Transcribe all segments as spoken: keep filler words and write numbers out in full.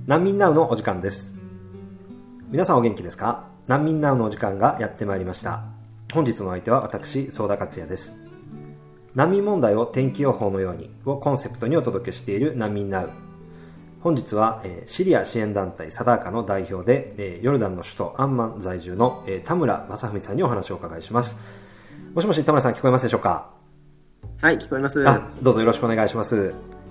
難民ナウのお時間です。皆さんお元気ですか？難民ナウのお時間がやってまいりました。本日の相手は私、相田克也です。難民問題を天気予報のようにをコンセプトにお届けしている難民ナウ。本日は、えー、シリア支援団体サダーカの代表で、えー、ヨルダンの首都アンマン在住の、えー、田村正文さんにお話をお伺いします。もしもし田村さん、聞こえますでしょうか？ はい、聞こえます。 あ、どうぞよろしくお願いします。よ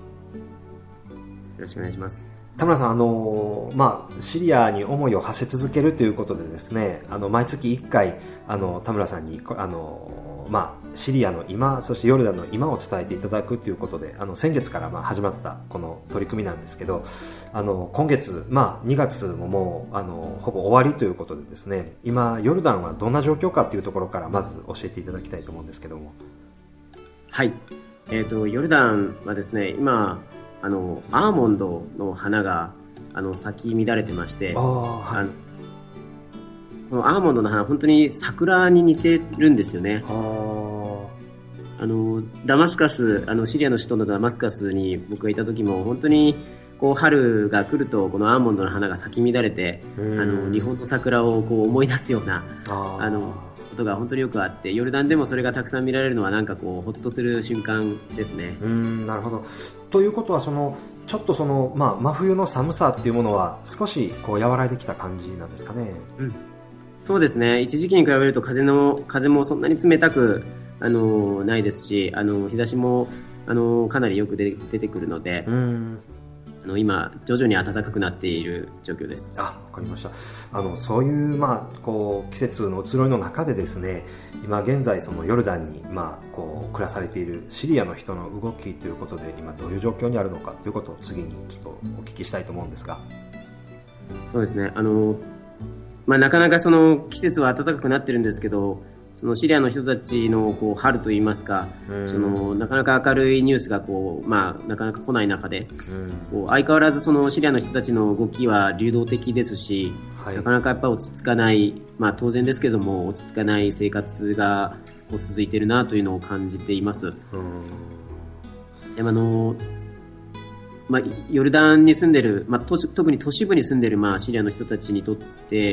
ろしくお願いします。 田村さん、あのー、まあ、シリアに思いを馳せ続けるということでですね、あの、毎月いっかい、あの、田村さんに、あのー、まあ、シリアの今、そしてヨルダンの今を伝えていただくということで、あの、先月からまあ始まったこの取り組みなんですけど、あの、今月、まあ、にがつももう、あの、ほぼ終わりということでですね、今、ヨルダンはどんな状況かというところからまず教えていただきたいと思うんですけども。 はい。えっと、ヨルダンはですね、今、あの、アーモンドの花が、あの、咲き乱れてまして、 あ、はい、 あのこのアーモンドの花、本当に桜に似てるんですよね。 ああの、ダマスカス、あの、シリアの首都のダマスカスに僕がいた時も、本当に、こう、春が来ると、このアーモンドの花が咲き乱れて、あの、日本の桜をこう思い出すような、ああの、ことが本当によくあって、ヨルダンでもそれがたくさん見られるのはなんかこう、ほっとする瞬間ですね。 うーん、なるほど。ということは、その、ちょっとその、まあ、真冬の寒さっていうものは少しこう和らいできた感じなんですかね。 うん。そうですね。一時期に比べると風の、風もそんなに冷たく、あの、ないですし、あの、日差しも、あの、かなりよく出てくるので、 うーん、 あの今徐々に暖かくなっている状況です。 あ、わかりました。あのそういう、まあ、こう季節の移ろいの中でですね、今現在そのヨルダンに、まあ、こう暮らされているシリアの人の動きということで今どういう状況にあるのかということを次にちょっとお聞きしたいと思うんですが。 そうですね。あの、まあ、なかなかその季節は暖かくなってるんですけど、そのシリアの人たちのこう春といいますか、そのなかなか明るいニュースがこう、まあ、なかなか来ない中で、こう相変わらずそのシリアの人たちの動きは流動的ですし、はい、なかなかやっぱ落ち着かない、まあ、当然ですけども落ち着かない生活がこう続いているなというのを感じています。でもあのまあ、ヨルダンに住んでる、まあ、特に都市部に住んでる、まあ、シリアの人たちにとって、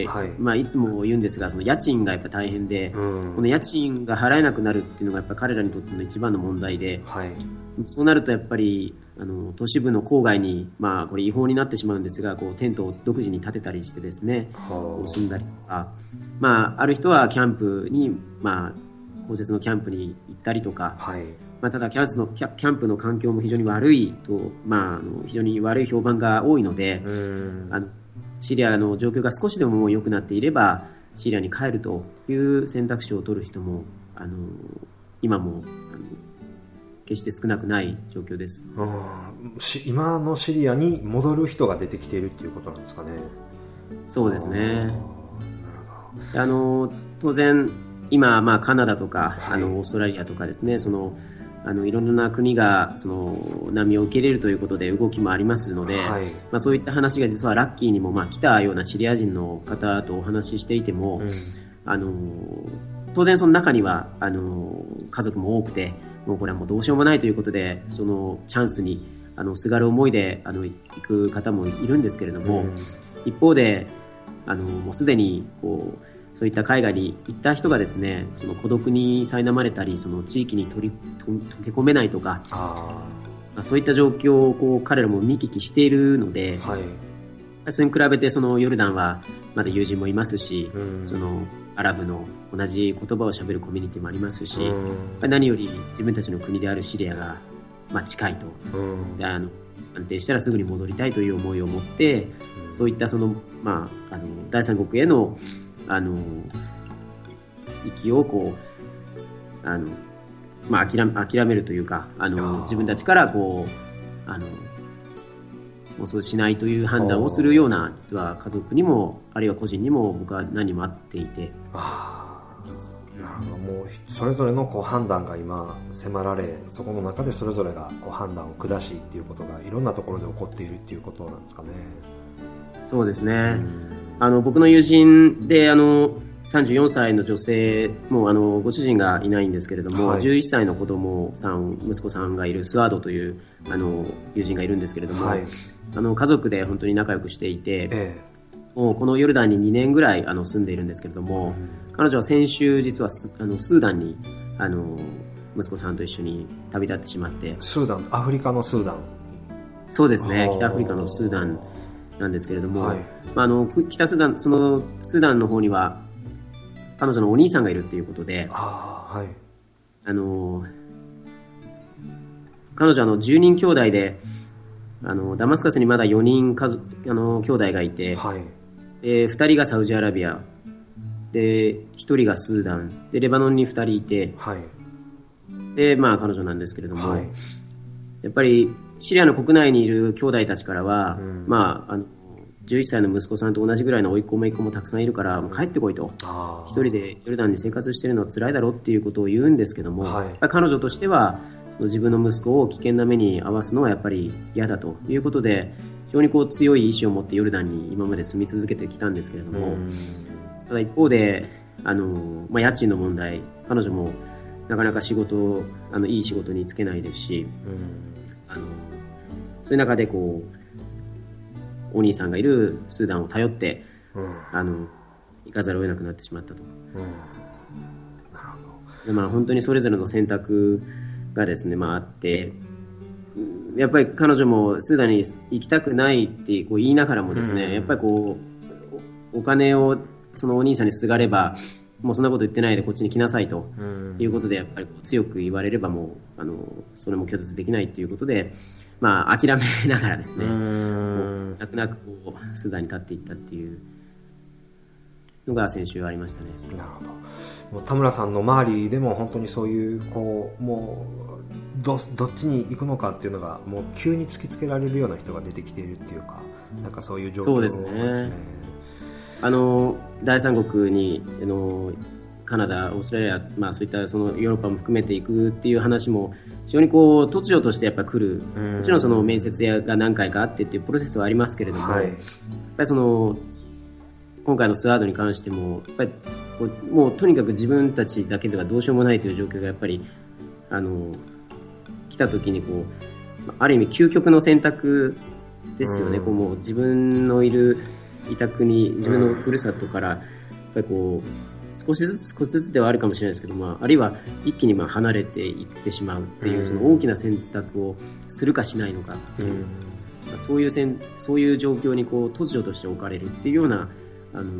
はい、まあ、いつも言うんですが、その家賃がやっぱ大変で、うん、この家賃が払えなくなるっていうのがやっぱ彼らにとっての一番の問題で、はい、そうなるとやっぱりあの都市部の郊外に、まあ、これ違法になってしまうんですが、こうテントを独自に建てたりしてですね、こう住んだりとか、まあ、ある人はキャンプに、まあ、公設のキャンプに行ったりとか、はい、まあ、ただキャンプのキャンプの環境も非常に悪いと、まあ、あの非常に悪い評判が多いので、あのシリアの状況が少しでも良くなっていればシリアに帰るという選択肢を取る人もあの今もあの決して少なくない状況です。 うん、今のシリアに戻る人が出てきているっていうことなんですかね。 そうですね。あの当然今、まあ、カナダとか、はい、あのオーストラリアとかですね、そのあのいろんな国がその難民を受け入れるということで動きもありますので、はい、まあ、そういった話が実はラッキーにも、まあ、来たようなシリア人の方とお話ししていても、うん、あの当然その中にはあの家族も多くて、もうこれはもうどうしようもないということでそのチャンスにあのすがる思いであの行く方もいるんですけれども、うん、一方であのもうすでにこうそういった海外に行った人がですね、その孤独に苛まれたり、その地域に取り溶け込めないとか、あそういった状況をこう彼らも見聞きしているので、はい、それに比べてそのヨルダンはまだ友人もいますし、うん、そのアラブの同じ言葉を喋るコミュニティもありますし、うん、何より自分たちの国であるシリアが、まあ、近いと、うん、であの安定したらすぐに戻りたいという思いを持って、うん、そういったその、まあ、あの第三国へのあの息をこうあの、まあ、諦め、諦めるというかあの自分たちからこうあのもうそうしないという判断をするような実は家族にもあるいは個人にも僕は何人も会っていて、 あなるほど、もうそれぞれのこう判断が今迫られ、そこの中でそれぞれがこう判断を下しっていうことがいろんなところで起こっているっていうことなんですかね。 そうですね、うん、あの僕の友人であのさんじゅうよんさいの女性、もうあのご主人がいないんですけれども、はい、じゅういっさいの子供さん、息子さんがいるスワードというあの友人がいるんですけれども、はい、あの家族で本当に仲良くしていて、ええ、もうこのヨルダンににねんぐらいあの住んでいるんですけれども、うん、彼女は先週実はスあのスーダンにあの息子さんと一緒に旅立ってしまって。 スーダン、アフリカのスーダン。 そうですね、北アフリカのスーダンなんですけれども、はい、まあ、あの北スーダン、そのスーダンの方には彼女のお兄さんがいるっていうことで、 あ、はい、 あの彼女はあのじゅうにん兄弟で、あのダマスカスにまだよにん家族あの兄弟がいて、はい、でふたりがサウジアラビアでひとりがスーダンでレバノンにふたりいて、はい、でまあ彼女なんですけれども、はい、やっぱりシリアの国内にいる兄弟たちからは、うん、まああのじゅういっさいの息子さんと同じぐらいの甥っ子姪っ子もたくさんいるからもう帰ってこいと、一人でヨルダンに生活してるのは辛いだろうっていうことを言うんですけども、はい、彼女としてはその自分の息子を危険な目に遭わすのはやっぱり嫌だということで、非常にこう強い意志を持ってヨルダンに今まで住み続けてきたんですけれども、ただ一方であの、まあ、家賃の問題、彼女もなかなか仕事あのいい仕事に就けないですし、あのそういう中でこうお兄さんがいるスーダンを頼って、うん、あの行かざるを得なくなってしまったと、うん、なるほど。で、まあ、本当にそれぞれの選択がですね、まあ、あって、やっぱり彼女もスーダンに行きたくないってこう言いながらもですね、うん、やっぱりこうお金をそのお兄さんにすがればもうそんなこと言ってないでこっちに来なさいということで、やっぱりこう強く言われればもうあのそれも拒絶できないということで、まあ、諦めながらですね、もう泣く泣くこうスーダンに立っていったっていうのが先週ありましたね。 なるほど。もう田村さんの周りでも本当にそういうこうもう ど, どっちに行くのかっていうのがもう急に突きつけられるような人が出てきているっていうか、なんかそういう状況ですね。そうですね。 あの第三国にあのカナダ、オーストラリア、まあ、そういったそのヨーロッパも含めていくっていう話も非常にこう突如としてやっぱ来る、もちろんその面接が何回かあってっていうプロセスはありますけれども、はい、やっぱりその今回のスワードに関してもやっぱりこうもうとにかく自分たちだけではどうしようもないという状況がやっぱりあの来た時にこうある意味究極の選択ですよね。こうもう自分のいるいた国、自分のふるさとからやっぱりこう少しずつ少しずつではあるかもしれないですけど、まあ、あるいは一気にまあ離れていってしまうっていう、その大きな選択をするかしないのかっていう、まあ、そういうせんそういう状況にこう突如として置かれるっていうようなあの、うん、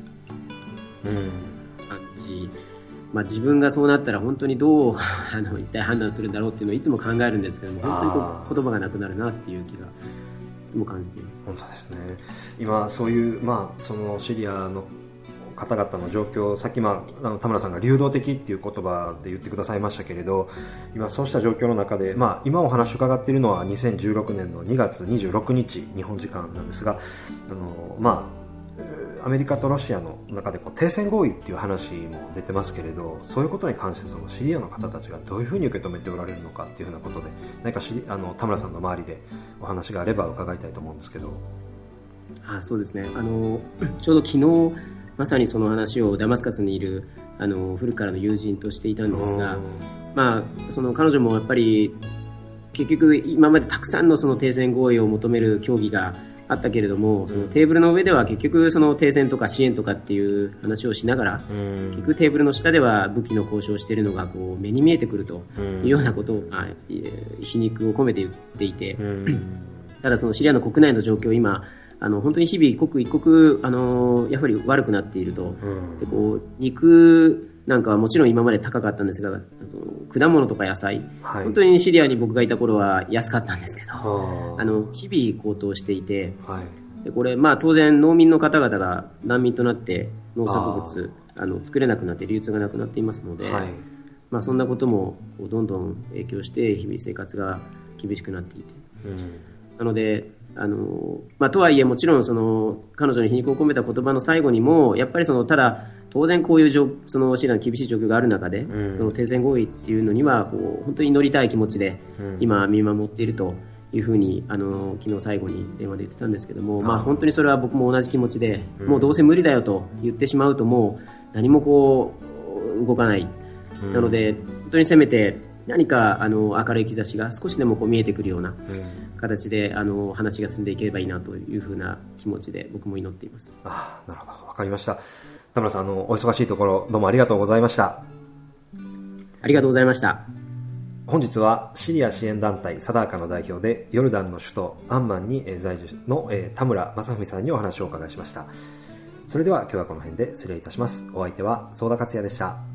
感じ、まあ、自分がそうなったら本当にどうあの一体判断するんだろうっていうのをいつも考えるんですけども、本当にこう言葉がなくなるなっていう気がいつも感じています。 本当ですね。今そういう、まあ、そのシリアの方々の状況、さっき、まあ、あの田村さんが流動的っていう言葉で言ってくださいましたけれど、今そうした状況の中で、まあ、今お話を伺っているのはにせんじゅうろくねんのにがつにじゅうろくにち日本時間なんですが、あの、まあ、アメリカとロシアの中でこう停戦合意っていう話も出てますけれど、そういうことに関してそのシリアの方たちがどういうふうに受け止めておられるのかっていうふうなことで、何かしあの田村さんの周りでお話があれば伺いたいと思うんですけど。 あ、そうですね。あのちょうど昨日まさにその話をダマスカスにいるあの古くからの友人としていたんですが、まあ、その彼女もやっぱり結局今までたくさんのその停戦合意を求める協議があったけれども、そのテーブルの上では結局その停戦とか支援とかっていう話をしながら、結局テーブルの下では武器の交渉をしているのがこう目に見えてくるというようなことを、まあ、皮肉を込めて言っていて、ただそのシリアの国内の状況、今あの本当に日々刻一刻あのやはり悪くなっていると、でこう肉なんかはもちろん今まで高かったんですが、果物とか野菜、はい、本当にシリアに僕がいた頃は安かったんですけど、あの日々高騰していて、はい、でこれまあ当然農民の方々が難民となって農作物あの作れなくなって流通がなくなっていますので、はい、まあ、そんなこともこうどんどん影響して日々生活が厳しくなっていて、うん、なのであのまあ、とはいえもちろんその彼女に皮肉を込めた言葉の最後にもやっぱりそのただ当然こういうそのシリアの厳しい状況がある中で、うん、その停戦合意っていうのにはこう本当に乗りたい気持ちで今見守っているというふうに、あの、昨日最後に電話で言ってたんですけども、まあ本当にそれは僕も同じ気持ちで、もうどうせ無理だよと言ってしまうともう何もこう、動かない。なので、本当にせめて何か、あの、明るい兆しが少しでもこう見えてくるような形で、あの、話が進んでいければいいなというふうな気持ちで僕も祈っています。 ああ、なるほど。わかりました。田村さん、あの、お忙しいところ、どうもありがとうございました。 ありがとうございました。 本日はシリア支援団体サダーカの代表でヨルダンの首都アンマンに在住の田村正文さんにお話をお伺いしました。それでは今日はこの辺で失礼いたします。お相手は相田克也でした。